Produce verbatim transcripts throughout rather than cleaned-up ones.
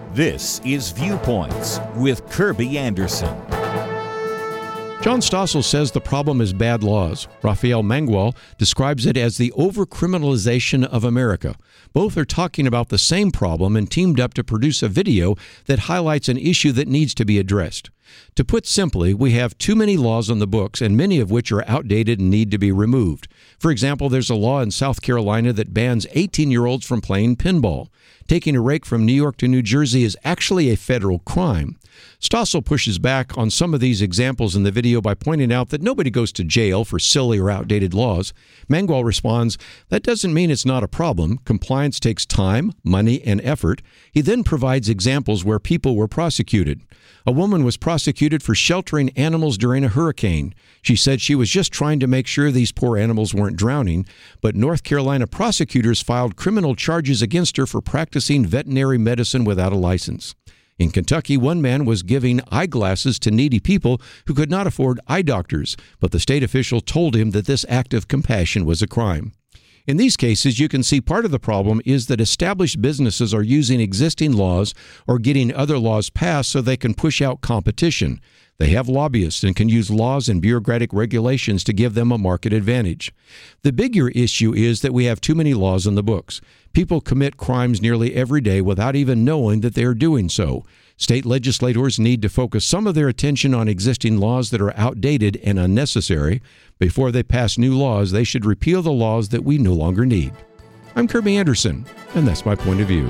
This is Viewpoints with Kirby Anderson. John Stossel says the problem is bad laws. Rafael Mangual describes it as the overcriminalization of America. Both are talking about the same problem and teamed up to produce a video that highlights an issue that needs to be addressed. To put simply, we have too many laws on the books, and many of which are outdated and need to be removed. For example, there's a law in South Carolina that bans eighteen-year-olds from playing pinball. Taking a rake from New York to New Jersey is actually a federal crime. Stossel pushes back on some of these examples in the video by pointing out that nobody goes to jail for silly or outdated laws. Mangual responds, that doesn't mean it's not a problem. Compliance takes time, money, and effort. He then provides examples where people were prosecuted. A woman was prosecuted for sheltering animals during a hurricane. She said she was just trying to make sure these poor animals weren't drowning, but North Carolina prosecutors filed criminal charges against her for practicing veterinary medicine without a license. In Kentucky, one man was giving eyeglasses to needy people who could not afford eye doctors, but the state official told him that this act of compassion was a crime. In these cases, you can see part of the problem is that established businesses are using existing laws or getting other laws passed so they can push out competition. They have lobbyists and can use laws and bureaucratic regulations to give them a market advantage. The bigger issue is that we have too many laws in the books. People commit crimes nearly every day without even knowing that they are doing so. State legislators need to focus some of their attention on existing laws that are outdated and unnecessary. Before they pass new laws, they should repeal the laws that we no longer need. I'm Kirby Anderson, and that's my point of view.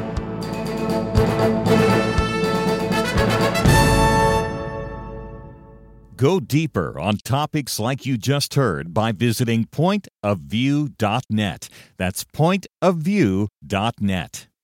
Go deeper on topics like you just heard by visiting point of view dot net. That's point of view dot net.